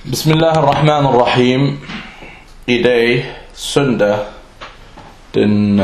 Bismillahirrahmanirrahim. I dag, søndag, den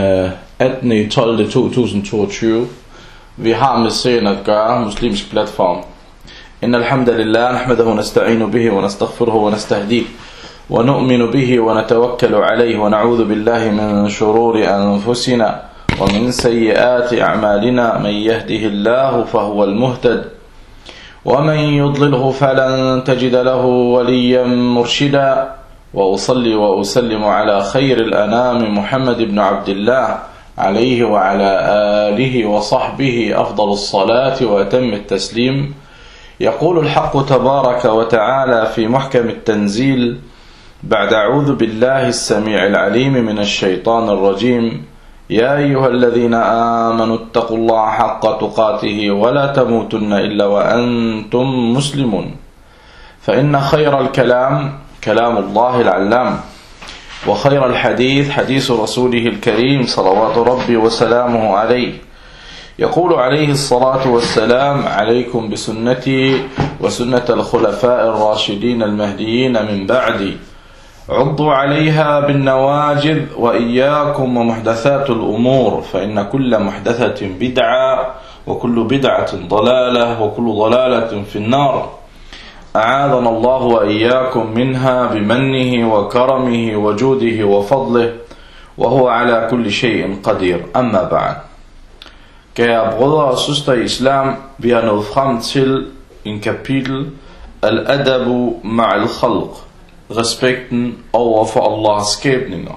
18.12.2022. Vi har med serien at gøre, muslimsk platform. Inna alhamdulillah, nahmadahu nasta'inu bihi wa nastaghfiruhu wa nastahdih. Wa nu'minu bihi wa natawakkalu alayhi wa na'udhu billahi min shururi anfusina wa min sayyiati a'malina. Man yahdihillahu fahuwa al-muhtad. ومن يضلله فلن تجد له وليا مرشدا وأصلي وأسلم على خير الأنام محمد بن عبد الله عليه وعلى آله وصحبه أفضل الصلاة وأتم التسليم. يقول الحق تبارك وتعالى في محكم التنزيل بعد أعوذ بالله السميع العليم من الشيطان الرجيم: يا أيها الذين آمنوا اتقوا الله حق تقاته ولا تموتن إلا وأنتم مسلمون. فإن خير الكلام كلام الله العلام، وخير الحديث حديث رسوله الكريم صلوات ربي وسلامه عليه. يقول عليه الصلاة والسلام: عليكم بسنتي وسنة الخلفاء الراشدين المهديين من بعدي، عضوا عليها بالنواجذ وإياكم ومحدثات الأمور، فإن كل محدثة بدعة وكل بدعة ضلالة وكل ضلالة في النار. أعاذنا الله وإياكم منها بمنه وكرمه وجوده وفضله، وهو على كل شيء قدير. أما بعد. Kære brødre og søstre i islam, vi har nået frem til en kapitel Al-Adabu ma'al khalq, respekten over for Allahs skabninger.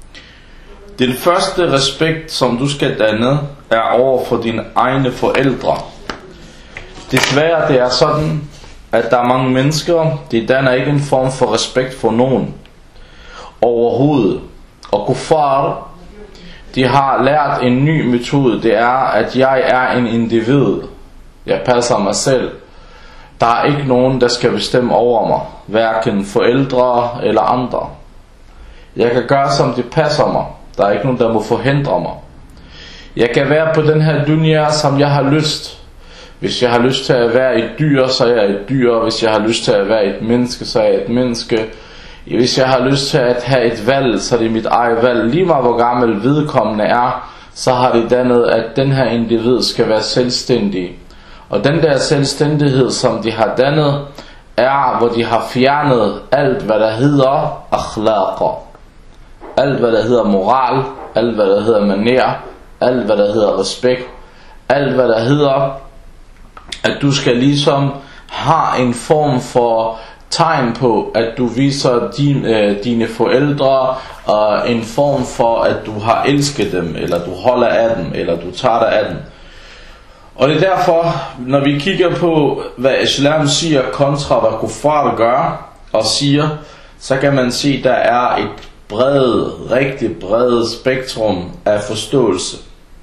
Den første respekt, som du skal danne, er over for dine egne forældre. Desværre det er sådan, at der er mange mennesker, de danner ikke en form for respekt for nogen overhovedet. Og kuffar, de har lært en ny metode. Det er, at jeg er en individ. Jeg passer mig selv. Der er ikke nogen, der skal bestemme over mig, hverken forældre eller andre. Jeg kan gøre, som det passer mig. Der er ikke nogen, der må forhindre mig. Jeg kan være på den her dunya, som jeg har lyst. Hvis jeg har lyst til at være et dyr, så er jeg et dyr. Hvis jeg har lyst til at være et menneske, så er jeg et menneske. Hvis jeg har lyst til at have et valg, så er det mit eget valg. Lige meget hvor gammel vedkommende er, så har det dannet, at den her individ skal være selvstændig. Og den der selvstændighed, som de har dannet, er, hvor de har fjernet alt, hvad der hedder akhlaqa. Alt, hvad der hedder moral, alt, hvad der hedder maner, alt, hvad der hedder respekt, alt, hvad der hedder, at du skal ligesom have en form for tegn på, at du viser dine forældre, og en form for, at du har elsket dem, eller du holder af dem, eller du tager dig af dem. Og det er derfor, når vi kigger på, hvad islam siger kontra hvad kuffar gør og siger, så kan man se, at der er et rigtig bredt spektrum af forståelse.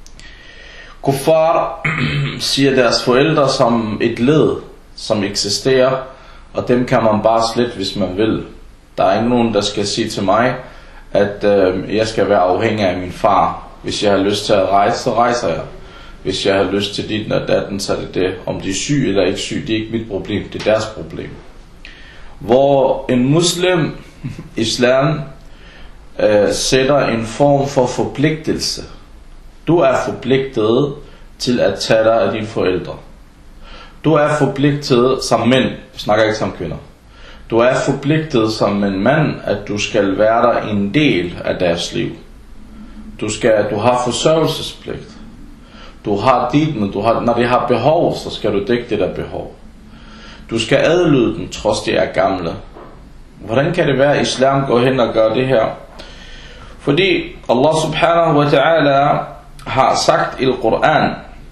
Kuffar siger deres forældre som et led, som eksisterer, og dem kan man bare slette, hvis man vil. Der er ikke nogen, der skal sige til mig, at jeg skal være afhængig af min far. Hvis jeg har lyst til at rejse, så rejser jeg. Hvis jeg har lyst til dit og datten, så er det det. Om de er syg eller ikke syg, det er ikke mit problem, det er deres problem. Hvor en muslim, islam, sætter en form for forpligtelse. Du er forpligtet til at tage dig af dine forældre. Du er forpligtet som mænd, vi snakker ikke som kvinder. Du er forpligtet som en mand, at du skal være der en del af deres liv. Du har forsørgelsespligt. Du har dit, men når de har behov, så skal du dække det der behov. Du skal adlyde dem, trods de er gamle. Hvordan kan det være, at islam går hen og gør det her? Fordi Allah subhanahu wa ta'ala har sagt i Koran,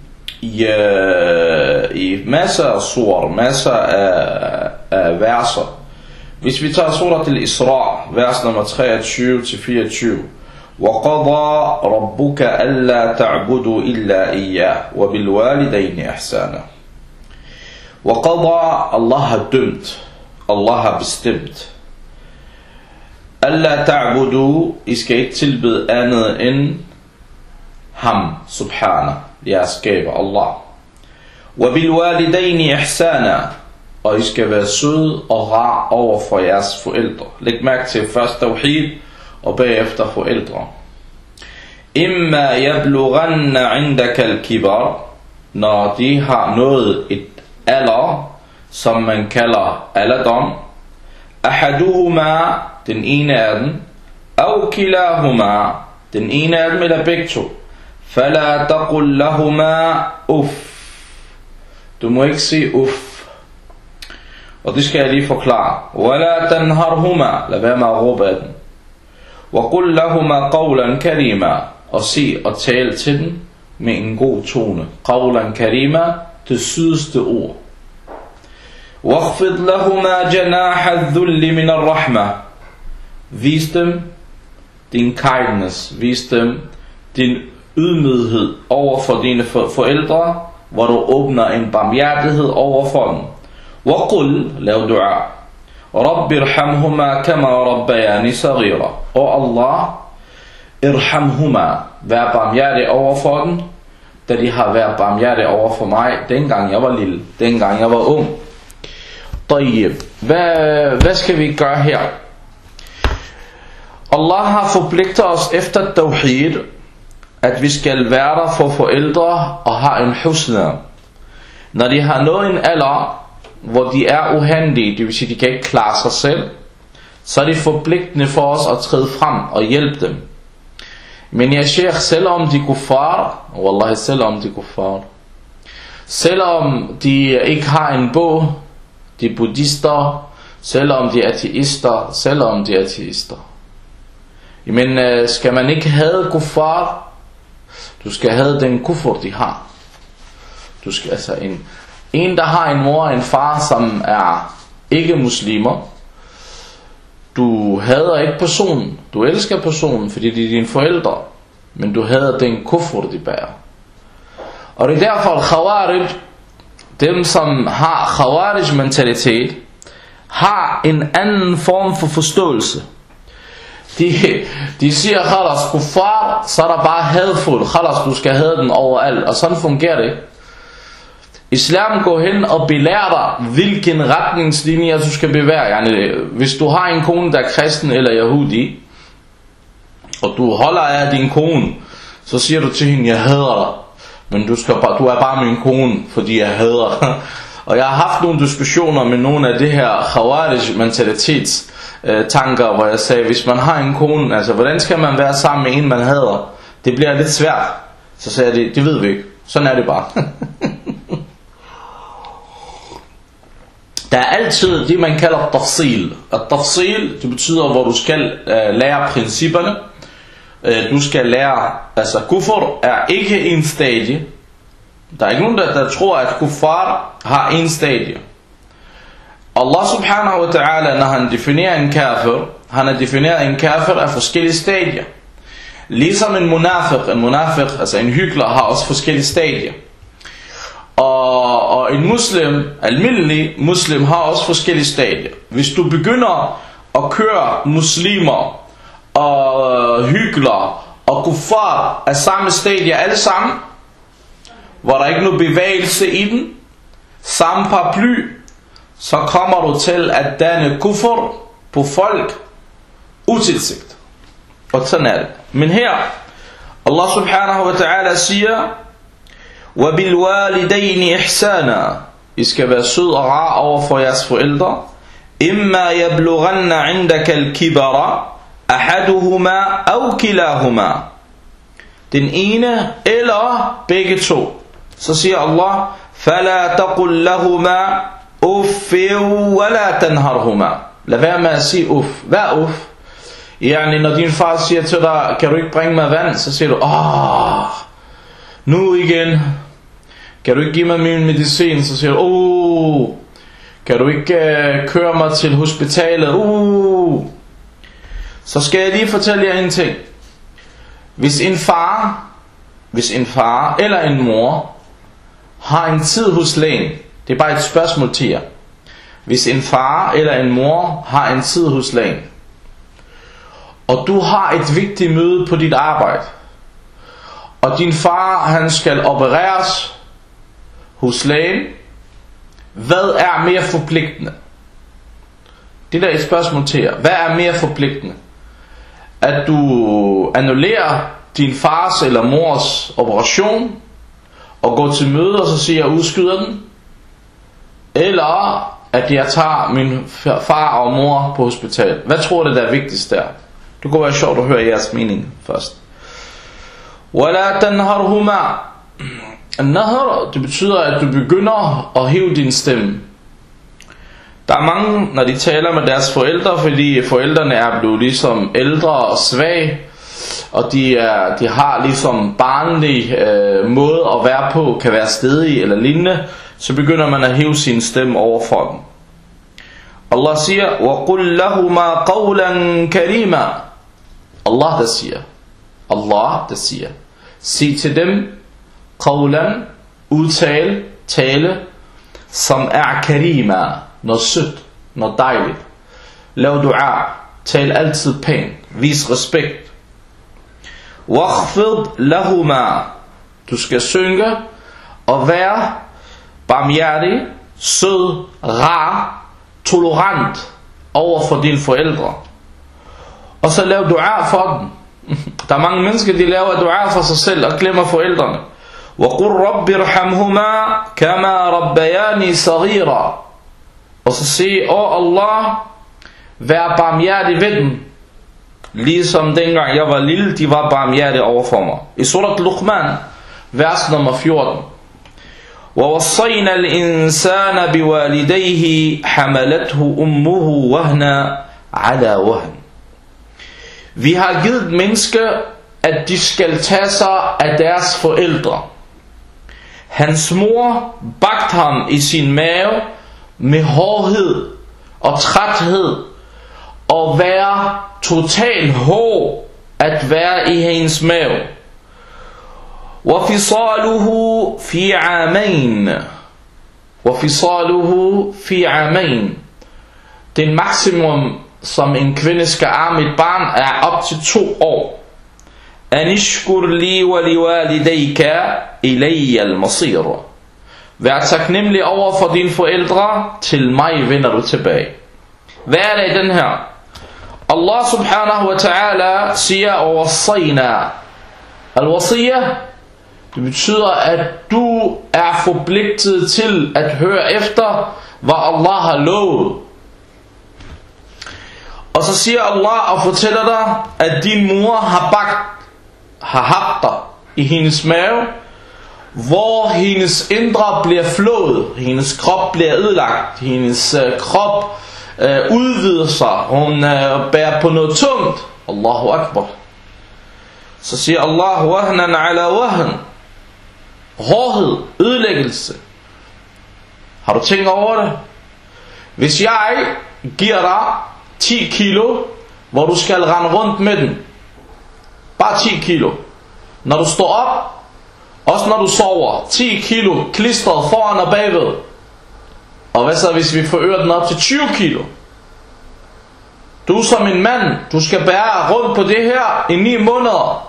i masser af sur, masser af verser. Hvis vi tager surat al-Isra, vers nummer 23-24. وَقَضَى رَبُّكَ أَلَّا تَعْبُدُوا إِلَّا إِيَّاهُ وَبِالْوَالِدَيْنِ إِحْسَانًا. وَقَضَى, Allah har dømt, Allah har bestemt. أَلَّا تَعْبُدُوا, I skal ikke tilbede andet end ham, subhana, jeres skaber, Allah. وَبِالْوَالِدَيْنِ إِحْسَانًا, og I skal være søde og rar over for jeres forældre. Læg mærke til først tawhid og bagefter forældre. Imma yablughanna indaka al-kibar, når de har nået et alder, som man kalder alderdom. Ahaduhuma, den ene af dem, aw kilahuma, den ene af dem eller begge to. Fala taqul lahuma uff. Du må ikke sige uff. Og det skal jeg lige forklare. Wala tanharhuma, lad være med at råbe af dem. Wa qul lahuma qawlan karima, og sig og tale til dem med en god tone. Qawlan karima, det sydeste ord. Wakhfid lahuma janaha adh-dhulli min ar-rahma, vis dem din kindness, vis dem din ydmyghed over for dine forældre, hvor du åbner en barmhjertighed over for dem. Waqul, lav dua, Rabbi irhamhuma kama rabbayani saghira, og Allah, irhamhuma, vær barmhjertig over for dem, da de har været barmhjertig over for mig, dengang jeg var lille, dengang jeg var ung. Tayyib, hvad skal vi gøre her? Allah har forpligtet os efter tawhid, at vi skal være der for forældre og have en husna. Når de har nået en alder, hvor de er uhandige, det vil sige, de kan ikke klare sig selv, så er det forpligtende for os at træde frem og hjælpe dem. Men jeg siger, selvom de kuffar, wallahi, selvom de kuffar, selvom de ikke har en bog, de buddhister, selvom de er ateister, men skal man ikke have kuffar, du skal have den kufur de har. Du skal altså en der har en mor og en far som er ikke muslimer. Du hader ikke personen, du elsker personen, fordi de er dine forældre, men du hader den kufur de bærer. Og det er derfor khawarij, dem som har khawarij mentalitet, har en anden form for forståelse. De siger, khalas kuffar, så er der bare hadfuld, khalas du skal have den overalt, og sådan fungerer det. Islam går hen og belærer dig, hvilken retningslinje du skal bevæge. Hvis du har en kone, der er kristen eller yahudi, og du holder af din kone, så siger du til hende, jeg hader dig, men du er bare min kone, fordi jeg hader dig. Og jeg har haft nogle diskussioner med nogle af det her khawarij mentalitets tanker, hvor jeg sagde, hvis man har en kone, altså hvordan skal man være sammen med en man hader? Det bliver lidt svært. Så sagde jeg, det ved vi ikke. Sådan er det bare. Der er altid det man kalder tafsil. Og tafsil, det betyder hvor du skal lære principperne. Du skal lære, altså kufur er ikke en stadie. Der er ikke nogen der tror at kuffar har en stadie. Allah subhanahu wa ta'ala, når han definerer en kafir, han har defineret en kafir af forskellige stadier. Ligesom en munafiq, altså en hykler, har også forskellige stadier. Og en muslim, almindelig muslim, har også forskellige stadier. Hvis du begynder at køre muslimer og hykler og kuffar af samme stadier alle sammen, hvor der ikke er nogen bevægelse i den, samme paraply, så kommer du til at danne kufur på folk utilsigtet. Og sådan er det. Men her, Allah subhanahu wa ta'ala siger, وَبِالْوَالِدَيْنِ إِحْسَانًا, I skal være sød og rar over for jeres forældre. إِمَّا يَبْلُغَنَّ عِنْدَكَ الْكِبَرَ أَحَدُهُمَا أَوْ كِلَاهُمَا, den ene eller begge to. Så siger Allah, فَلَا تَقُلْ لَهُمَا أُفٍّ وَلَا تَنْهَرْهُمَا, lad være med at sige uff. Hvad er uff? Når din far siger til dig, kan du ikke bringe mig vand, så siger du, nu igen. Kan du ikke give mig min medicin, så siger du, kan du ikke køre mig til hospitalet, Så skal jeg lige fortælle jer en ting. Hvis en far eller en mor har en tid hos lægen, det er bare et spørgsmål til jer. Hvis en far eller en mor har en tid hos lægen, og du har et vigtigt møde på dit arbejde, og din far han skal opereres hos lægen, Hvad er mere forpligtende? Det der er et spørgsmål til jer. Hvad er mere forpligtende? At du annullerer din fars eller mors operation og går til møde og så siger jeg udskyder den? Eller at jeg tager min far og mor på hospital? Hvad tror du der er vigtigst der? Det kunne være sjovt at høre jeres mening først. وَلَا تَنْهَرْهُمَا. Nahar, det betyder at du begynder at hæve din stemme. Der er mange, når de taler med deres forældre, fordi forældrene er blevet ligesom ældre og svage, og de har ligesom barnlig måde at være på, kan være stedige eller lignende, så begynder man at hæve sin stemme over for dem. Allah siger, وَقُلْ لَهُمَا قَوْلًا كَرِيمًا. Allah der siger, sig til dem, qawlan, udtale, tale, som er karima, noget sødt, noget dejligt. Lav dua, tal altid pænt, vis respekt. Wakhfid lahuma, du skal synge og være barmhjertig, sød, rar, tolerant over for dine forældre. Og så lav dua for dem. Der er mange mennesker, de laver dua for sig selv og glemmer forældrene. وَقُلْ رَبِّ ارْحَمْهُمَا كَمَا رَبَّيَانِي صَغِيرًا. Og så sige, Allah, vær barmhjertig ved dem, ligesom dengang jeg var lille, de var barmhjertige overfor mig. I surat Luqman, vers nummer 14. وَوَصَّيْنَا الْإِنسَانَ بِوَالِدَيْهِ حَمَلَتْهُ أُمُّهُ وَهْنًا عَلَى وَهْنٍ. Vi har givet et menneske, at de skal tage sig af deres forældre. Hans mor bagte ham i sin mave med hårdhed og træthed, og være total hård at være i hendes mave. وَفِصَالُهُ فِي عَامَيْنِ. وَفِصَالُهُ فِي عَامَيْنِ. Den maksimum, som en kvinde skal arme et barn, er op til 2 år. Anishkur li wa liwalidayka ilayya al-masir. Vær taknemmelig over for dine forældre, til mig vender du tilbage. Hvad er det i den her? Allah subhanahu wa ta'ala siger wassayna. Al-wasiyah, det betyder at du er forpligtet til at høre efter hvad Allah har lovet. Og så siger Allah og fortæller dig at din mor har haft dig i hendes mave, hvor hendes indre bliver flået, hendes krop bliver ødelagt, hendes krop udvider sig, hun bærer på noget tungt. Allahu Akbar. Så siger Allah wahnan ala wahn. Hårdhed, ødelæggelse. Har du tænkt over det? Hvis jeg giver dig 10 kilo, hvor du skal rende rundt med den, bare 10 kilo, når du står op, også når du sover, 10 kilo klistret foran og bagved. Og hvad så hvis vi forøger den op til 20 kilo? Du som en mand, du skal bære rundt på det her i 9 måneder.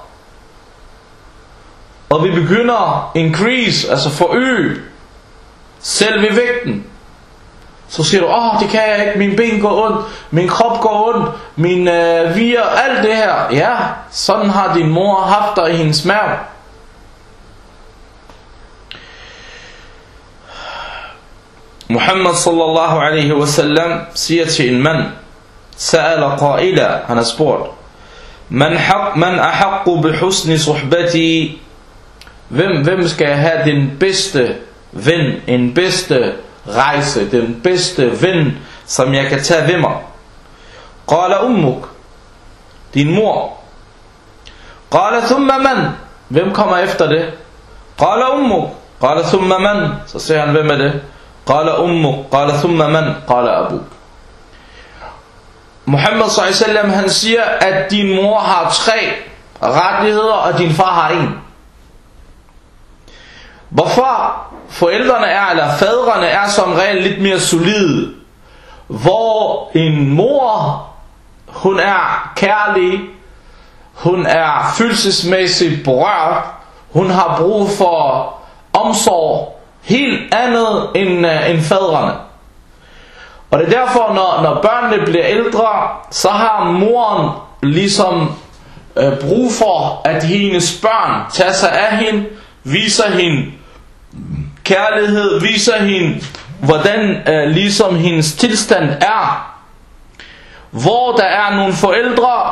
Og vi begynder increase, altså forøge selve vægten. Så siger du, det kan jeg ikke, min ben går ondt, min krop går ondt, min vier, alt det her. Ja, sådan har din mor haft dig i hendes mave. Muhammad sallallahu alaihi wasallam siger til en mand, sa'ala qa'ila, han har spurgt, man ahaqqu bihusni suhbati, hvem skal have den bedste ven, en bedste rejse, den bedste ven, som jeg kan tage ved mig? Qala ummuk, din mor. Qala thumma man, hvem kommer efter det? Qala ummuk. Qala thumma man, så siger han, hvem er det? Qala ummuk. Qala thumma man. Qala abuk. Muhammad sallallahu alaihi wasallam, han siger at din mor har 3 rettigheder, og din far har 1. Hvorfor? Forældrene er, eller fædrene er som regel lidt mere solide. Hvor en mor, hun er kærlig, hun er følelsesmæssigt berørt, hun har brug for omsorg helt andet end fædrene. Og det er derfor, når børnene bliver ældre, så har moren ligesom brug for, at hendes børn tager sig af hende, viser hende kærlighed, viser hende, hvordan ligesom hendes tilstand er. Hvor der er nogle forældre,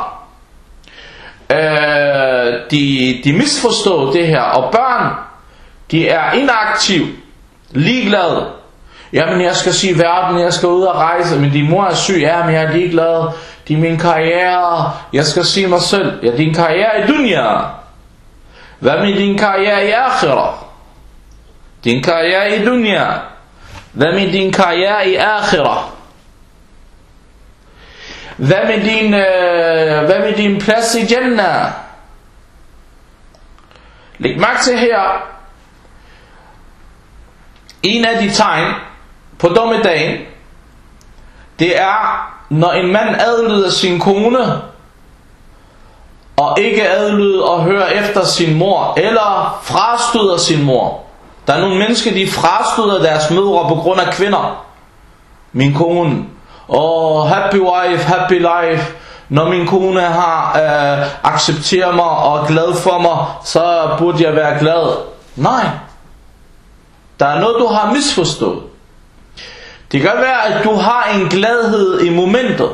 de misforstår det her, og børn, de er inaktive, ligeglade. Jamen jeg skal sige verden, jeg skal ud og rejse, men din mor er syg, ja, men jeg er ligeglad. Det er min karriere, jeg skal sige mig selv, ja, din karriere i dunya. Hvad med din karriere i akhirah? Din karriere i dunya. Hvad med din karriere i akhirah? Hvad med din plads i Jannah? Læg mærke til her. En af de tegn på dommedagen, det er, når en mand adlyder sin kone, og ikke adlyder og hører efter sin mor, eller frastøder sin mor. Der er nogle mennesker, de frastøder deres mødre på grund af kvinder. Min kone, happy wife, happy life. Når min kone har accepteret mig og er glad for mig, så burde jeg være glad. Nej. Der er noget, du har misforstået. Det kan være, at du har en gladhed i momentet.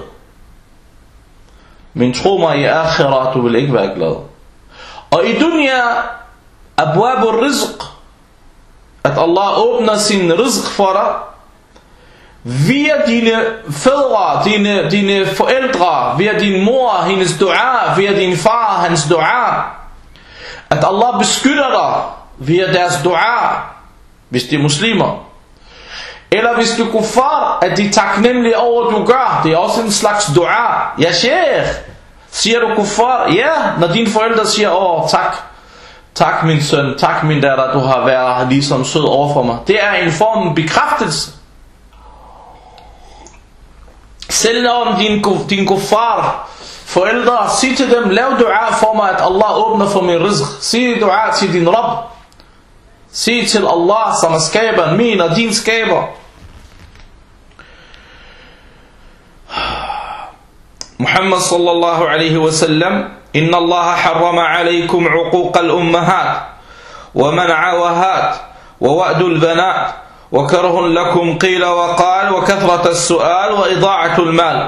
Men tro mig, i akhirah, du vil ikke være glad. Og i dunya, abwab al-rizq, at Allah åbner sin rizq for dig, via dine fædre, dine forældre, via din mor, hendes dua, via din far, hans dua. At Allah beskytter dig via deres dua, hvis de er muslimer. Eller hvis du kuffar, at de er taknemmelige over, du gør. Det er også en slags dua. Ja, sheikh. Siger du kuffar? Ja, når dine forældre siger, tak. Tak min søn, tak min datter, du har været ligesom sød overfor mig. Det er en form af bekræftelse. Selv om din kuffar forældre, sig til dem, lav dua for mig, at Allah åbner for min rizq. Sig dua til din Rabb. Sig til Allah, som er skaberen, min og din skaber. Muhammad sallallahu alaihi wasallam, inna Allah harrama alaikum uquq al-ummahat, wa man'awahat, wa wa'du al-banat, wa karhun lakum qila wa qal, wa kathrat al-su'al, wa ida'atu al-mal.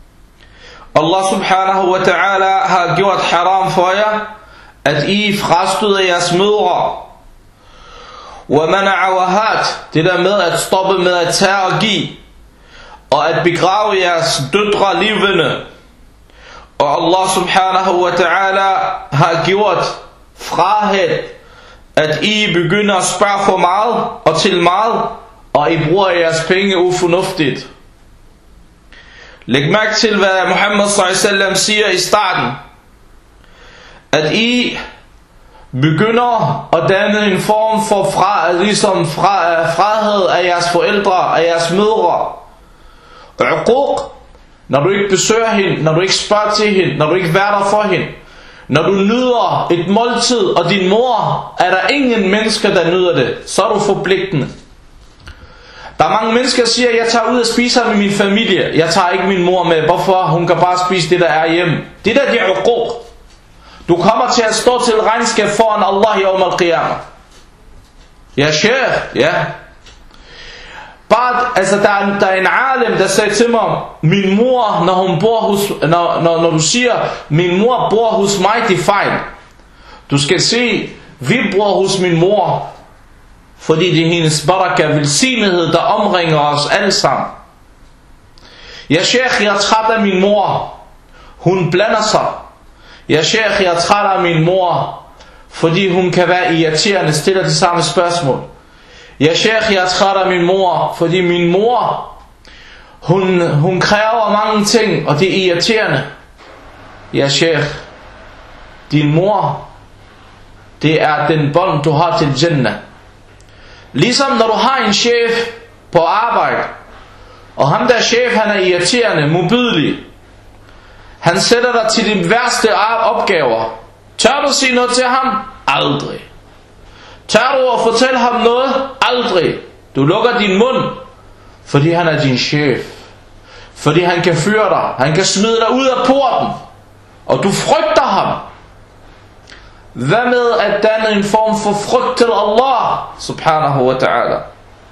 Allah subhanahu wa ta'ala har gjort haram for jer, at I frastøder jeres mødre. Wa man'awahat, det der med at stoppe med at tage og give, og at begrave jeres døtre livende. Og Allah subhanahu wa ta'ala har gjort frahed, at I begynder at spørge for meget og til meget, og I bruger jeres penge ufornuftigt. Læg mærke til, hvad Muhammad sallallahu alaihi wasallam siger i starten. At I begynder at danne en form for frahed af jeres forældre, af jeres mødre. Uquq, når du ikke besøger hende, når du ikke spørger til hende, når du ikke værter for hende, når du nyder et måltid, og din mor, er der ingen mennesker, der nyder det, så er du forpligtende. Der er mange mennesker, der siger, jeg tager ud og spiser med min familie, jeg tager ikke min mor med, hvorfor? Hun kan bare spise det, der er hjemme. Det der, det er uquq. Du kommer til at stå til regnskab foran Allah yawm al-qiyamah. Ja, sheikh, ja. Bare, altså der er en alim, der sagde til mig, min mor, når hun bor hos, når du siger, min mor bor hos mig, det er fejl. Du skal se, vi bor hos min mor, fordi det er hendes baraka, velsignethed, der omringer os alle sammen. Ja, sheikh, jeg er træt af min mor. Hun blander sig. Ja, sheikh, jeg er træt af min mor, fordi hun kan være irriterende, stiller de samme spørgsmål. Ja, sheikh, jeg er træt af min mor, fordi min mor, hun kræver mange ting, og det er irriterende. Ja, sheikh, din mor, det er den bånd, du har til Jannah. Ligesom når du har en chef på arbejde, og ham der chef, han er irriterende, modbydelig. Han sætter dig til de værste opgaver. Tør du sige noget til ham? Aldrig. Tør du at fortælle ham noget? Aldrig. Du lukker din mund, fordi han er din chef. Fordi han kan fyre dig. Han kan smide dig ud af porten. Og du frygter ham. Hvad med at danne en form for frygt til Allah subhanahu wa ta'ala?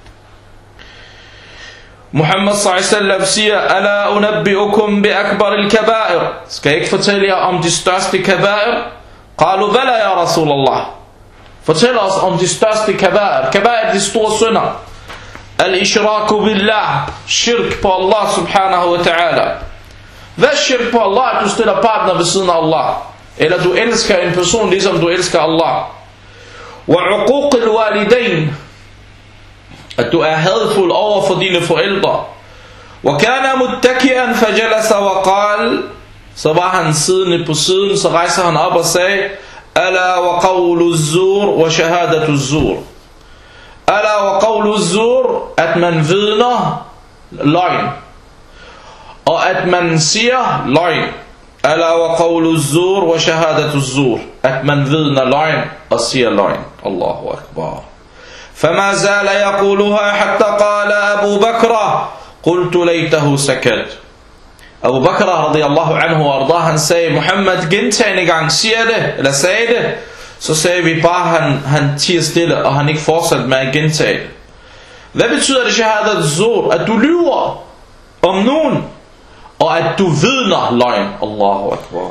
Muhammad s.a.v. siger: Ala unabbi'ukum bi akbar al-kaba'ir. Skal jeg ikke fortælle jer om de største kaba'ir? Qalu bala ya Rasulallah. Fortæl os om de største kaba'ir. Kaba'ir, de store synder. Al-ishraku billah. Shirk på Allah subhanahu wa ta'ala. Hvad er shirk på Allah? At du stiller partner ved siden af Allah. Eller du elsker en person ligesom du elsker Allah. Wa uquq al-walidain. At du er hadfuld over for dine forældre. Wa kana muttaki'an fajalasa wa qal. Så var han siddende på siden, så rejser han op og sagde: Ala wa qawlu az-zur wa shahadatu az-zur. Ala wa qawlu az-zur, at man vidner løgn, og at man siger løgn. Ala wa qawlu az-zur wa shahadatu az-zur, at man vidner løgn og siger løgn. Allahu akbar. فما زال يقولها حتى قال أبو بكر قلت ليته سكت. Abu Bakr radiyallahu anhu og arda, han sagde: Muhammad gentagende gang siger det, eller sagde det. Så sagde vi bare, han tiger stille, og han ikke fortsatte med at gentage det. Hvad betyder det shahadat zur? At du lyver om nogen, og at du vidner løgn. Allahu akbar.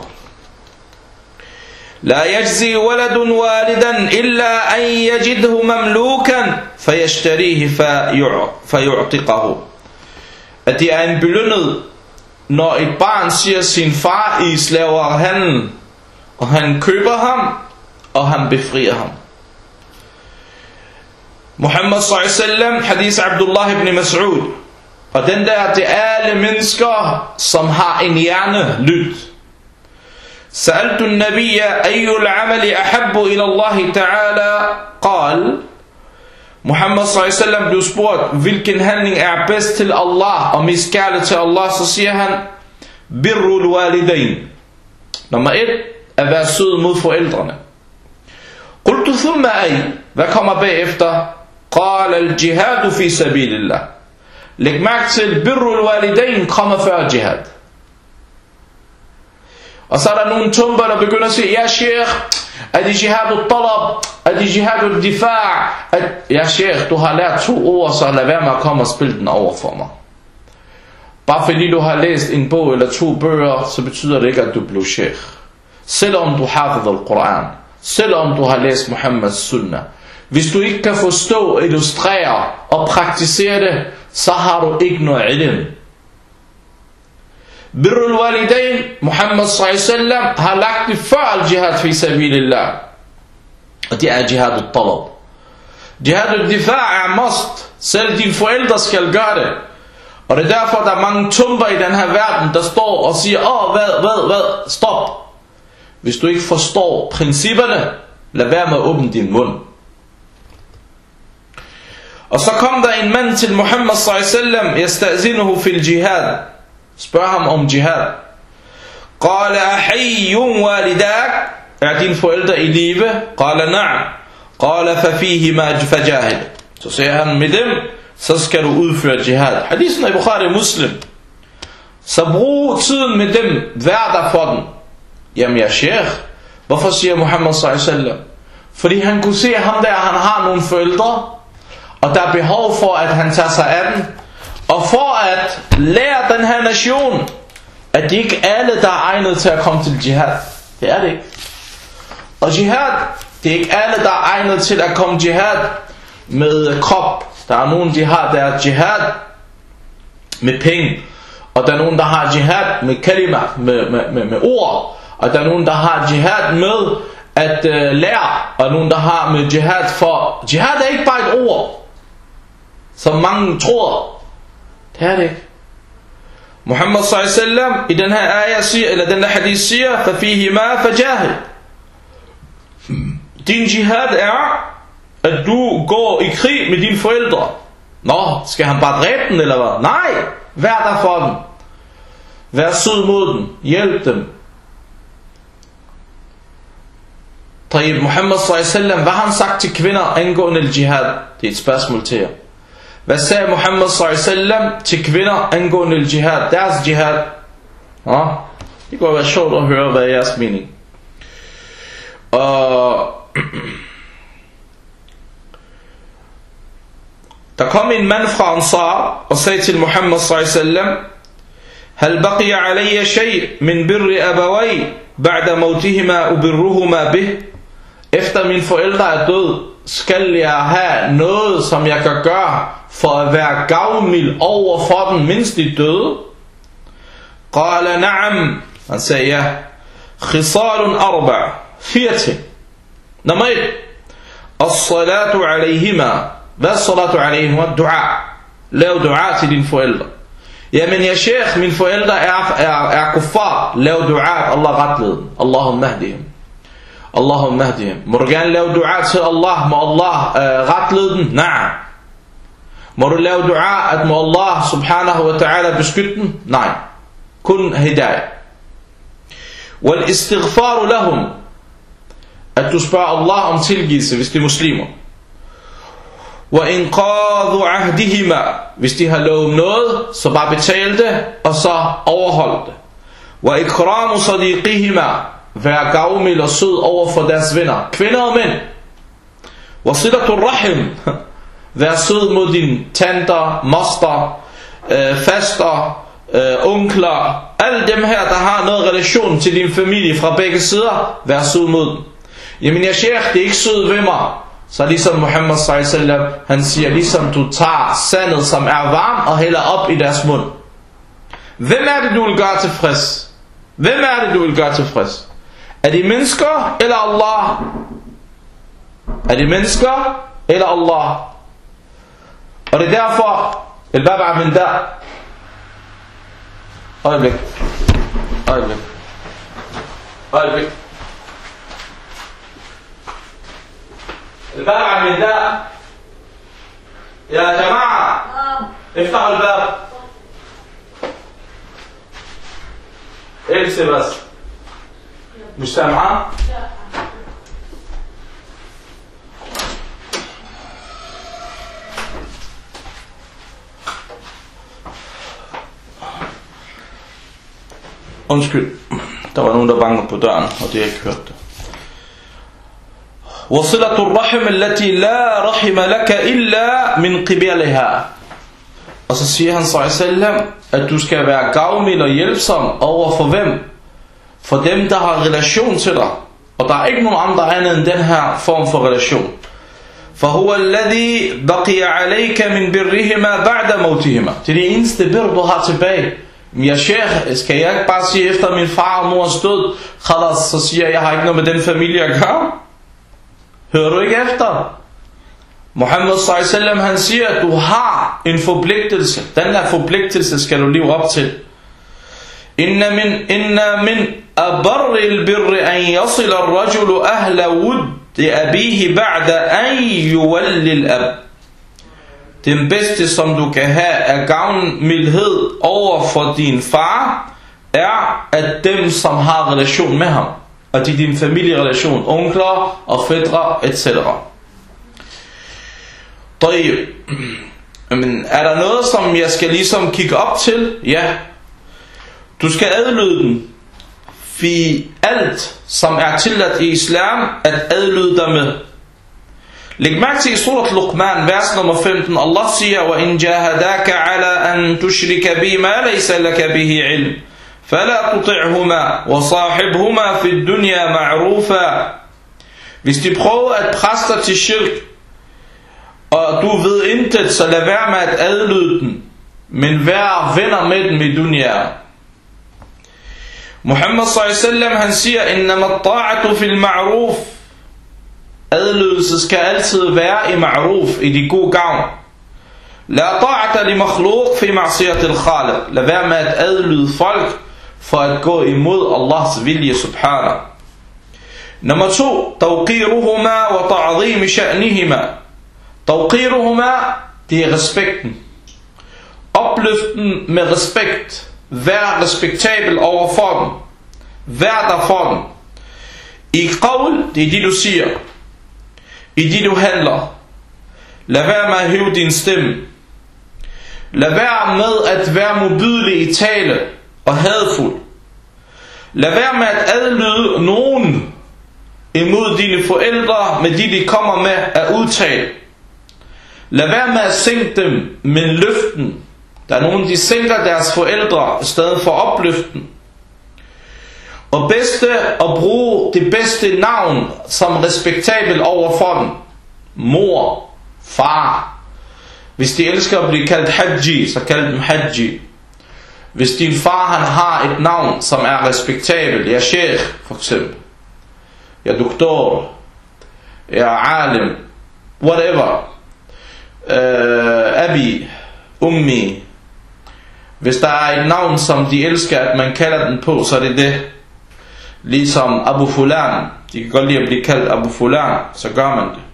لا يجزي ولد والدا إلا أن يجده مملوكا فيشتريه فيعتقه. At det er en belønnet, når et barn siger sin far i slavehandel, og han køber ham, og han befrier ham. Muhammad s.a.v. hadith Abdullah ibn Mas'ud. Og den der, det er alle mennesker, som har en hjerne, lyt. سألت النبي أي العمل أحب إلى الله تعالى قال. Muhammad s.a.v. blev spurgt, hvilken handling er bedst til Allah og mest kærlig til Allah, så siger han: Birrul walidain. Nummer 1, at være sød mod forældrene. Qultu thumma ay. Hvad kommer bagefter? Qal al-jihadu fi sabilillah. Læg mærke til, birrul walidain kommer før jihad. Og så er der nogle tumper, der begynder at sige: Ja, sheikh, er det jihad al-talab? Er det jihad al-difa'? Ja, sheikh, du har lært 2 ord, så lad være med at komme og spille den over for mig. Bare fordi du har læst en bog eller 2 bøger, så betyder det ikke, at du blev sheikh. Selvom du har al-Quran, selvom du har læst Muhammeds sunnah, hvis du ikke kan forstå, illustrere og praktisere det, så har du ikke noget ilm. Birrul walidain, Muhammad s.a.v. har lagt det før al-jihad fi sabilillah. Og det er jihad al-talab. Jihad al-difa' er must. Selv dine forældre skal gøre det. Og det er derfor, der er mange tumper i den her verden, der står og siger: hvad, stop. Hvis du ikke forstår principperne, lad være med at åbne din mund. Og så kom der en mand til Muhammad s.a.v. Yasta'zinuhu fil jihad. Spørg ham om jihad. Qala ahayyun walidak. Er dine forældre i live? Qala na'am. Qala fafihima fajahid. Så siger han: med dem, så skal du udføre jihad. Hadithen er i Bukhari Muslim. Så brug tiden med dem, vær der for den. Jamen ja, sheikh, hvorfor siger Muhammad s.a.v.? Fordi han kunne se ham der, han har nogle forældre, og der er behov for, at han tager sig af den. Og for at lære den her nation, at det ikke alle, der er egnet til at komme til jihad. Det er det ikke. Og jihad, det er ikke alle, der er egnet til at komme jihad med krop. Der er nogen, de har deres jihad med penge. Og der er nogen, der har jihad med kalima, med ord. Og der er nogen, der har jihad med at lære. Og nogen, der har med jihad for... Jihad er ikke bare et ord, som mange tror. Det er det ikke. Muhammad s.a.v. i den her ayah siger, eller den her hadith siger: فَفِيهِمَا فَجَاهِدْ. Din jihad er, at du går i krig med dine forældre. Nå, skal han bare dræbe den, eller hvad? Nej, vær der for dem. Vær sød mod dem. Hjælp dem. Tayyib, Muhammad sallallahu, hvad har han sagt til kvinder angående al-jihad? Det er et spørgsmål til jer. Hvad sagde Muhammad sallallahu til kvinder angående al-jihad? Deres jihad. Det kunne være sjovt at høre, hvad er jeres mening. Der kom en mand fra Ansar og sagde til Muhammad sallallahu: Hal baqiya alayya shay min birri abawai ba'da mautihima ubirruhuma bih. Efter mine forældre er død, skal jeg have noget, som jeg kan gøre for at være gavmild over for dem, mens de døde? Qala na'am. Han sagde ja. Khisalun arba'. 4 ting. Nummer 1. As-salatu alayhima. Hvad er salatu alayhima? Dua. Lav dua til dine forældre. Jamen ja sheikh, mine forældre er kuffar. Lav dua, Allah retlede dem. Allahumma hdihim. Allahumma hdihim. Må du gerne lave dua til Allah? Må Allah retlede dem? Nej. Må du lave dua, at må Allah subhanahu wa ta'ala beskytte dem? Nej. Kun hidayah. Wal istighfaru lahum. At du spørger Allah om tilgivelse, hvis de er muslimer. Wa inqadhu ahdihima. Hvis de har lovet noget, så bare betal det, og så overhold det. Wa ikramu sadiqihima. Vær gavmild og sød over for deres venner, kvinder og mænd. Wa silatul rahim. Vær sød mod dine tanter, moster, faster, onkler, alle dem her, der har noget relation til din familie fra begge sider. Vær sød mod dem. Jamen jeg sheikh, det er ikke sød ved mig. Så ligesom Muhammad sallallahu, han siger, ligesom du tager sandet, som er varm, og hælder op i deres mund. Hvem er det, du vil gøre tilfreds? Hvem er det, du vil gøre tilfreds? Er det mennesker eller Allah? Er det mennesker eller Allah? Og det er derfor, el-bab min der. Øjeblik. الباب من ده يا جماعة افتحوا الباب اجلسي بس مش سامعة undskyld, der var nogen der bankede på døren, og det har ikke hørt det. وصلة الرحم التي لا رحم لك إلا من قبلها. Og så siger han sallallahu, at du skal være gavmild og hjælpsom over for hvem? For dem, der har relation til dig. Og der er ikke nogen andre andet end den her form for relation. فهو الذي بقي عليك من برهما بعد موتهما. Det er det eneste bir, du har tilbage. Ja sheikh, skal jeg ikke bare sige efter min far og mors død, khalas, så siger jeg har ikke noget med den familie at gøre? Hører du ikke efter? Muhammad sallallahu, han siger, at du har en forpligtelse. Den her forpligtelse skal du leve op til. Inna min abarril birri an yasil ar-rajulu ahla wuddi abihi ba'da an yuwalli al-ab. Den bedste, som du kan have af gavmildhed over for din far, er at dem, som har relation med ham. Og det er din familierelation, onkler og fædre, etc. Men er der noget, som jeg skal ligesom kigge op til? Ja. Du skal adlyde den. Fi alt, som er tilladt i islam, at adlyde dig med. Læg mærke til i surat Luqman, vers nummer 15. Allah siger, وَإِنْ جَاهَدَاكَ عَلَىٰ أَن تُشْرِكَ بِي مَا لَيْسَ لَكَ بِهِ عِلْمٍ فَلَا تُطِعْهُمَا وَصَاحِبْهُمَا فِي الدُّنْيَا مَعْرُوفًا. Hvis de prøver at presse dig til shirk, og du ved intet, så lad være med at adlyde den, men vær venner med dem i dunya. Muhammad sallallahu, han siger, إِنَّمَا الطَّاعَةُ فِي الْمَعْرُوفِ. Adlydelse skal altid være i ma'ruf, i de gode gavn. La ta'ata li makhluq fi ma'siyatil khaliq. Lad være med at adlyde folk for at gå imod Allahs vilje subhanahu. Nummer 2, tawqiruhuma wa ta'zim sha'nihima. Tawqiruhuma, det er respekten. Opløften med respekt. Vær respektabel over for dem. Vær der for dem. I qawl, det er det du siger. I det du handler. Lad være med at hæve din stemme. Lad være med at være modbydelig i tale og hadfuld. Lad være med at adlyde nogen imod dine forældre med de kommer med at udtale. Lad være med at sænke dem med løften. Der er nogen, de sænker deres forældre i stedet for opløften. Og bedste at bruge det bedste navn som respektabel overfor dem. Mor, far. Hvis de elsker at blive kaldt Haji, så kald dem Haji. Hvis din far han har et navn som er respektabel, ja sheikh for eksempel, ja doktor, ja alim, whatever, abi, ummi. Hvis der er et navn som de elsker at man kalder den på, så er det det. Ligesom Abu Fulan, de kan godt lide at blive kaldt Abu Fulan, så gør man det.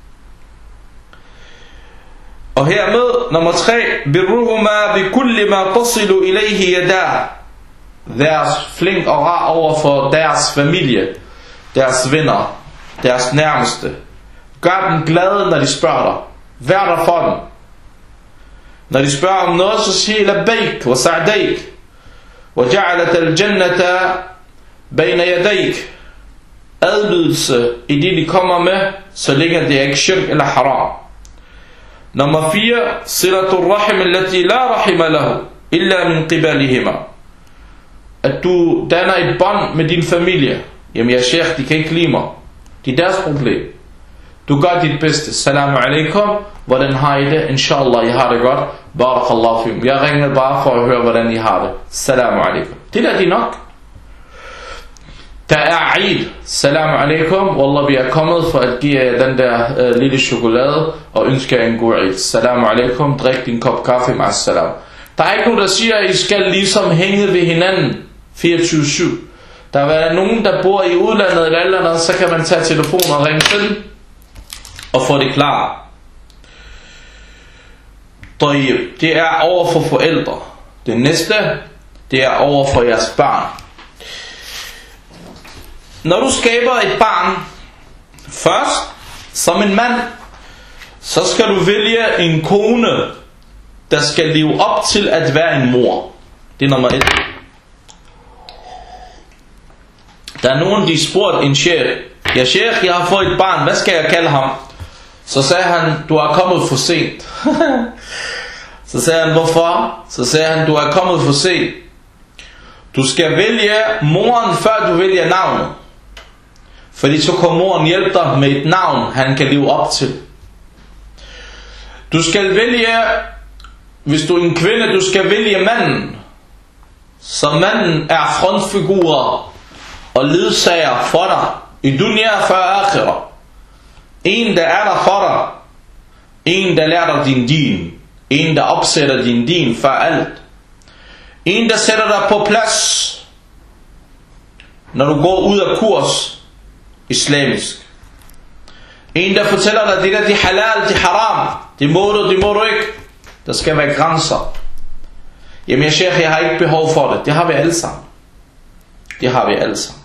Og hermed nummer 3, birruhuma bi kulli ma tasilu ilayhi yada. Deres flink og rar over for deres familie, deres venner, deres nærmeste. Gør dem glade, når de spørger dig. Vær der for dem. Når de spørger om noget, så sig labbaik wa sa'daik wa ja'alat al-jannata bayna yadayk. Adlydelse i det de kommer med, så længe det er ikke shirk eller haram. Nummer 4, silatul rahim allati la rahima lahu illa min qibalihima. At du danner et bånd med din familie. Jamen jeg sheikh, de kan ikke lide mig. Det er deres problem. Du gør dit bedste. Assalamu alaikum. Hvordan har I det? Inshallah, jeg har det godt. Barakallahu fikum. Jeg ringer bare for at høre, hvordan I har det. Assalamu alaikum. Det er de nok. Der er Eid. Assalamu alaikum. Wallah, vi er kommet for at give jer den der lille chokolade og ønske jer en god Eid. Assalamu alaikum. Drik din kop kaffe med assalam. Der er ikke nogen, der siger, at I skal ligesom hænge ved hinanden 24/7. Der er nogen, der bor i udlandet eller eller andet, så kan man tage telefonen og ringe til dem og få det klar. Det er over for forældre. Det næste, det er over for jeres barn. Når du skaber et barn først som en mand, så skal du vælge en kone, der skal leve op til at være en mor. Det er nummer 1. Der er nogen, de spurgte en sheikh, ja sheikh, jeg har fået et barn, hvad skal jeg kalde ham? Så sagde han, du er kommet for sent. Så sagde han, hvorfor? Så sagde han, du er kommet for sent. Du skal vælge moren, før du vælger navnet. Fordi så kan moren hjælpe dig med et navn, han kan leve op til. Du skal vælge, hvis du er en kvinde, du skal vælge manden. Så manden er frontfigurer og ledsager for dig i dunya for akhirah. En der er der for dig. En der lærer dig din din. En der opsætter din din for alt. En der sætter dig på plads, når du går ud af kurs islamisk. En der fortæller dig, det der det halal, det haram. Det må du ikke. Der skal være grænser. Jamen jeg sheikh, jeg har ikke behov for det. Det har vi alle sammen. Det har vi alle sammen.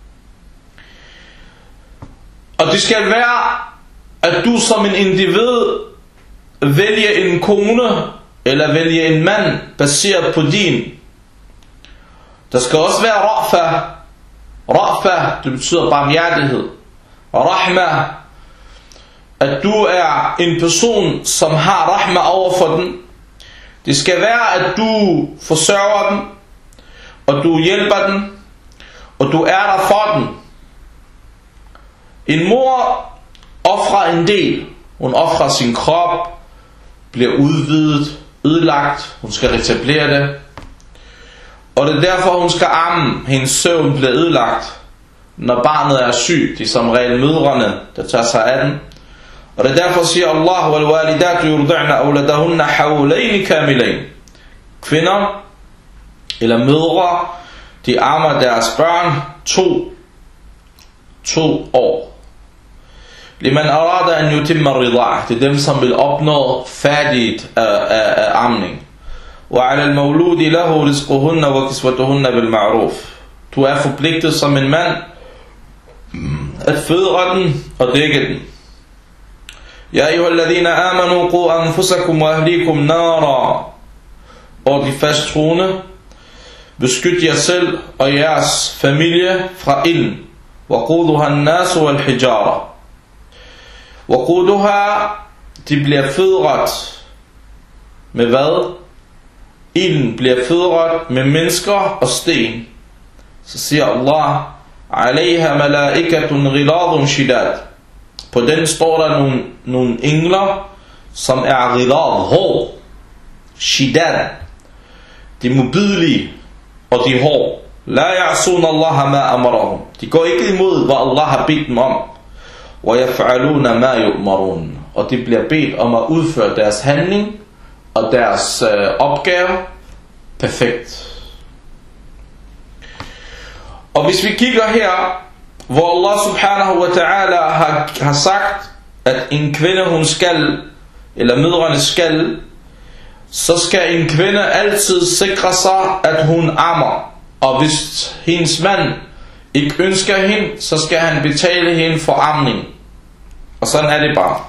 Og det skal være, at du som en individ vælger en kone eller vælger en mand baseret på din. Der skal også være ra'fa. Ra'fa, det betyder barmhjertighed. Rahma, at du er en person, som har rahma over for den. Det skal være, at du forsørger den, og du hjælper den, og du er der for den. En mor offrer en del. Hun offrer sin krop, bliver udvidet, ødelagt. Hun skal retablere det. Og det er derfor, hun skal amme. Hendes søvn bliver ødelagt, når barnet er syg. Det er som regel mødrene, der tager sig af den. Og det er derfor, siger Allah, وَالْوَالِدَاتُ يُرْضِعْنَ أَوْلَدَهُنَّ حَوْلَيْنِ كَامِلَيْنِ. Kvinder eller mødre, de ammer deres børn 2 år. Liman arada an yutimma ar-rida'a. Det er dem, som vil opnå færdigt af amning. وعلى المولود له رزقهن وكسوتهن بالمعروف. Du er forpligtet som en mand at fødre den og dække den. Ja, ayyuhalladhina amanu qu anfusakum wa ahlikum nara. Og de fasttroende, beskyt jer selv og jeres familie fra ilden. Waquduha an-nas wal hijara. Waquduha, de bliver fødret med hvad? Ilden bliver fødret med mennesker og sten. Så siger Allah, alayha malaikatun ghiladun shidad. På den står der nogle engler, som er ghilad, hård, shidad. De er modbydelige, og de er hård. La ya'sun Allah ma amarahum. De går ikke imod, hvad Allah har bedt dem om. Wa yaf'aluna ma yu'marun. Og de bliver bedt om at udføre deres handling og deres opgave perfekt. Og hvis vi kigger her, hvor Allah subhanahu wa ta'ala har sagt, at en kvinde hun skal, eller mødrene skal, så skal en kvinde altid sikre sig, at hun ammer. Og hvis hendes mand ikke ønsker hende, så skal han betale hende for amning. Og sådan er det bare.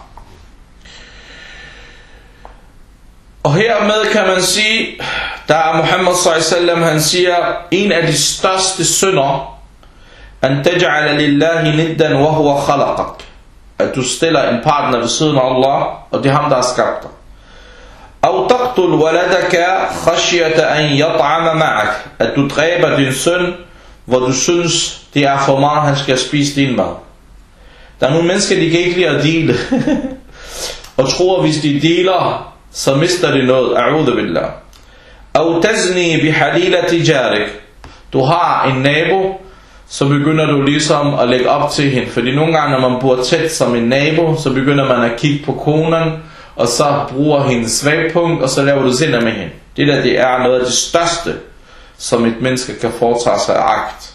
Og hermed kan man sige, da Muhammad s.a.v. han siger, en af de største synder, an taj'ala lillahi niddan wa huwa khalaqak. At du stiller en partner ved siden af Allah, og det er ham, der har skabt dig. Aw taqtul waladaka khashyata an yat'ama ma'ak. At du dræber din søn, hvor du synes, det er for meget, han skal spise din mad. Der er nogle mennesker, de kan ikke lide at dele. Og tror, hvis de deler, så mister de noget. A'udhu billah. Aw tazni bihalilati jarik. Du har en nabo, så begynder du ligesom at lægge op til hende. Fordi nogle gange, når man bor tæt som en nabo, så begynder man at kigge på konen, og så bruger hendes svagpunkt, og så laver du sinner med hende. Det der, det er noget af det største, som et menneske kan foretage sig af akt.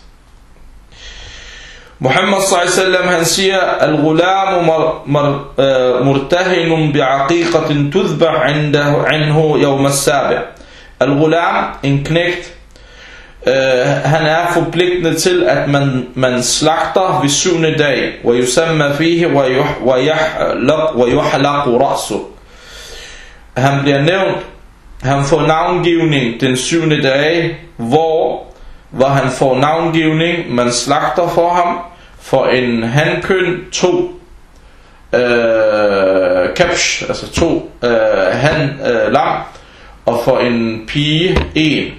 Muhammad s.a.v. han siger, al-gulamu murtahinun bi'aqiqatin tudbah anhu yawm as-sabi'. Al-gulam, en knægt, han er forpligtende til, at man slagter ved 7. dag, wa yusamma fihi wa yuhlaqu ra'su. Han bliver nævnt, han får navngivning den 7. dag, hvor han får navngivning, man slagter for ham, for en hankøn 2 kabsh, altså 2 lam, og for en pige 1.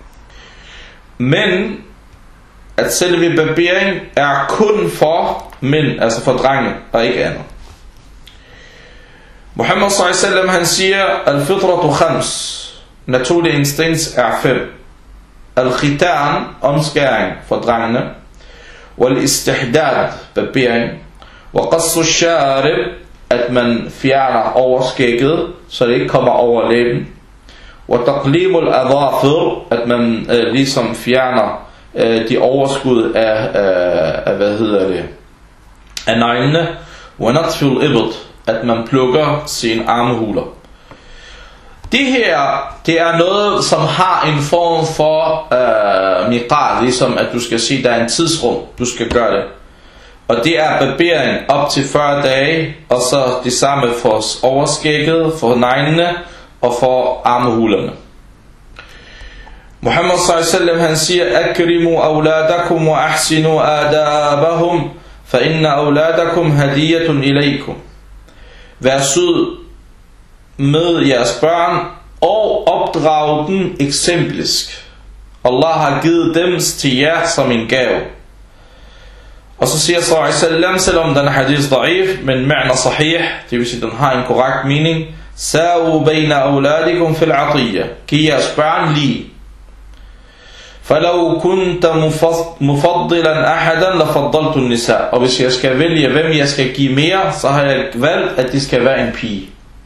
Men at selve barbering er kun for mænd, altså for drenge og ikke andet. Muhammad s.a.v. han siger, al-fitratu khams, naturlig instinkt er 5. Al-khitan, omskæring for drengene. Wal-istihdad, barbering. Wa qassu sharib, at man fjerner overskægget, så det ikke kommer over læben. Wa taqlimul adhafir, at man ligesom fjerner de overskud af af neglene. Wa natful ibd, at man plukker sine armhuler. Det her, det er noget, som har en form for miqat, ligesom at du skal sige, der er en tidsrum, du skal gøre det. Og det er barbering op til 40 dage, og så det samme for overskægget, for neglene og for armhulerne. Muhammad s.a.v. han siger, akrimu awladakum wa ahsinu adabahum, fa inna awladakum hadiyatun ilaykum. Vær sød med jeres børn og opdrag dem eksemplisk. Allah har givet dem til jer som en gave. Og så siger sallallahu, selvom den hadith da'if, men ma'na sahih, det vil sige den har en korrekt mening, sa'u bayna awladikum fil atiyya, giv jeres børn lige. فَلَوْ كُنْتَ مُفَضِّلًا أَحَدًا لَفَضَّلْتُ النِّسَاء. Og hvis jeg skal vælge, hvem jeg skal give mere, så har jeg valgt, at det skal være en pige.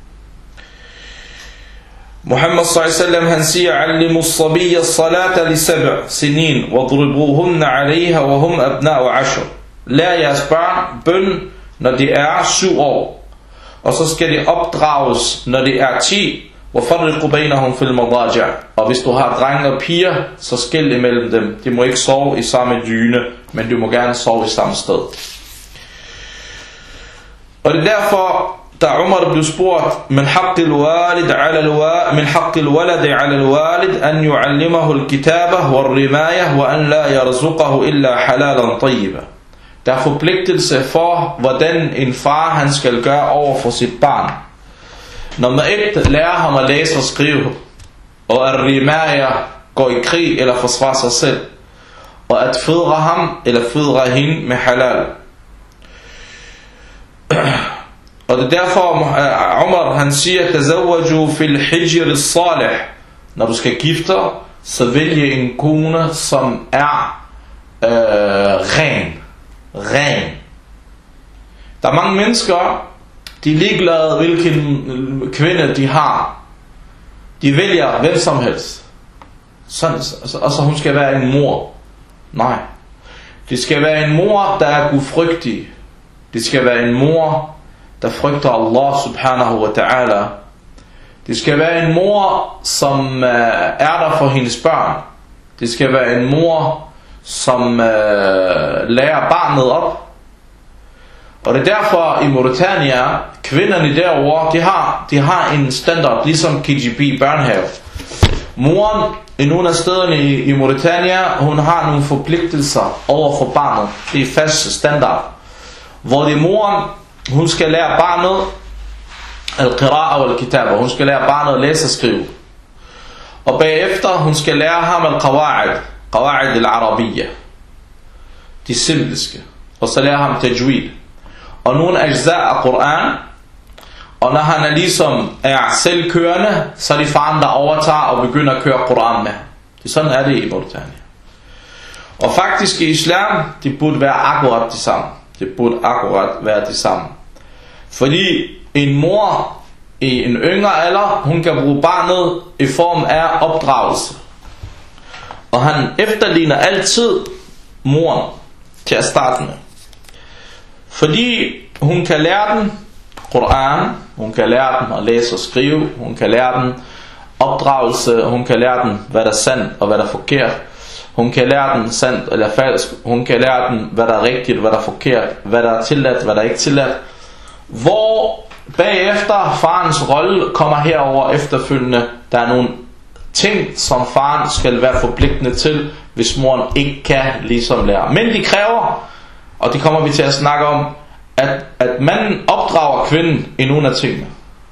Muhammad s.a.v. han siger, عَلِّمُوا الصَّبِيَّ الصَّلَاةَ لِسَبْعِ سِنِينَ وَضْرِبُوهُنَّ عَلَيْهَا وَهُمْ أَبْنَاءُ 10. Lær jeres børn bøn, når de er 7 år. Og så skal de opdrages, når de er 10. وَفَرِّقُ بَيْنَهُمْ فِي الْمَضَاجِعِ. Og hvis du har drenge og piger, så skil imellem dem. De må ikke sove i samme dyne, men du må gerne sove i samme sted. Og det er derfor, da Umar blev spurgt, min haqq al-walad ala al-walid an yu'allimahu al-kitaba wal-rimayah wa an la yarzuqahu illa halalan tayyiba. Der er forpligtelse for, hvordan en far han skal gøre over for sit barn. Nummer 1, lærer ham at læse og skrive, og at rimayah går i krig eller forsvarer sig selv, og at fødre ham eller fødre hende med halal. Og det er derfor Umar han siger, tazawwaju fil hijr as-salih. Når du skal gifte dig, så vælge en kone som er ren. Der er mange mennesker, de er ligeglade hvilken kvinde de har. De vælger hvem som helst. Sådan, og så hun skal være en mor. Nej. Det skal være en mor, der er gudfrygtig. Det skal være en mor, der frygter Allah subhanahu wa ta'ala. Det skal være en mor, som er der for hendes børn. Det skal være en mor, som lærer barnet op. Og det er derfor i Mauritania, kvinderne derovre, de har en standard, ligesom KGB børnehave. Moren i nogle af stederne i Mauritania, hun har nogle forpligtelser over for barnet. Det er fast standard. Hvor det er moren, hun skal lære barnet al-qira'a wal-kitaba. Hun skal lære barnet at læse og skrive. Og bagefter, hun skal lære ham al-qawa'id. Qawa'id al-arabiyya. De simpliske. Og så lærer ham tajwid. Og nogle ajza af Koran. Og når han er ligesom selvkørende, så er de faren, der overtager og begynder at køre Koran med. Det sådan er det i Mauritania. Og faktisk i islam, det burde være akkurat det samme. Det burde akkurat være det samme. Fordi en mor i en yngre alder, hun kan bruge barnet i form af opdragelse. Og han efterligner altid moren til at starte med. Fordi hun kan lære den Koran, hun kan lære den at læse og skrive, hun kan lære den opdragelse, hun kan lære den, hvad der er sandt og hvad der er forkert. Hun kan lære den sandt eller falsk. Hun kan lære den, hvad der er rigtigt, hvad der er forkert, hvad der er tilladt, hvad der er ikke tilladt. Hvor bagefter farens rolle kommer herover efterfølgende. Der er nogle ting, som faren skal være forpligtende til, hvis moren ikke kan ligesom lære. Men de kræver, og det kommer vi til at snakke om, at manden opdrager kvinden i nogle af tingene.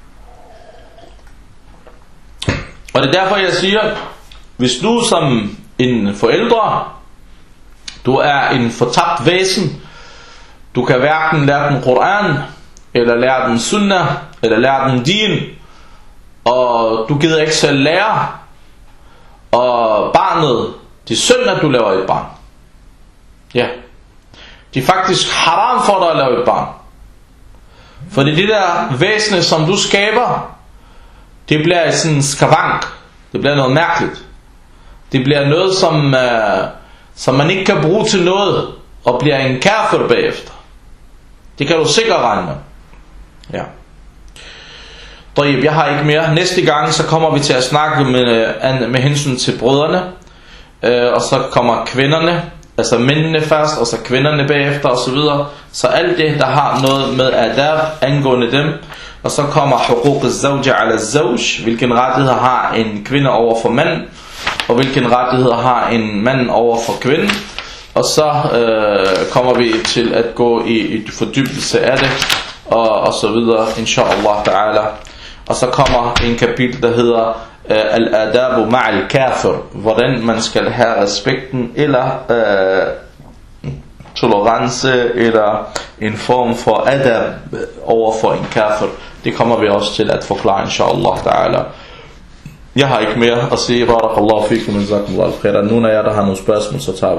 Og det er derfor jeg siger, hvis du som en forældre, du er en fortabt væsen, du kan hverken lære den Koran, eller lære den sunnah, eller lære den din, og du gider ikke selv lære, og barnet, det er synd at du laver et barn. Ja. Det er faktisk haram for dig at lave et barn. Fordi det der væsne som du skaber, det bliver sådan en skavank. Det bliver noget mærkeligt. Det bliver noget som man ikke kan bruge til noget, og bliver en kafir bagefter. Det kan du sikkert regne med. Ja. Jeg har ikke mere. Næste gang så kommer vi til at snakke med hensyn til brødrene, og så kommer kvinderne, altså mændene først, og så kvinderne bagefter og så videre. Så alt det der har noget med adab angående dem. Og så kommer huquq az-zawja ala az-zawj, hvilken rettigheder har en kvinde over for mand, og hvilken rettigheder har en mand over for kvinden. Og så kommer vi til at gå i fordybelse af det, og så videre, inshallah ta'ala. Og så kommer en kapitel, der hedder al-adabu ma'al kafir, hvordan man skal have respekten, eller tolerance, eller en form for adab over for en kafir. Det kommer vi også til at forklare, inshallah ta'ala. Jeg har ikke mere at sige. Barakallahu fikum, jazakumullahu khairan. Nogle af jer, der har nogle spørgsmål, så tager vi.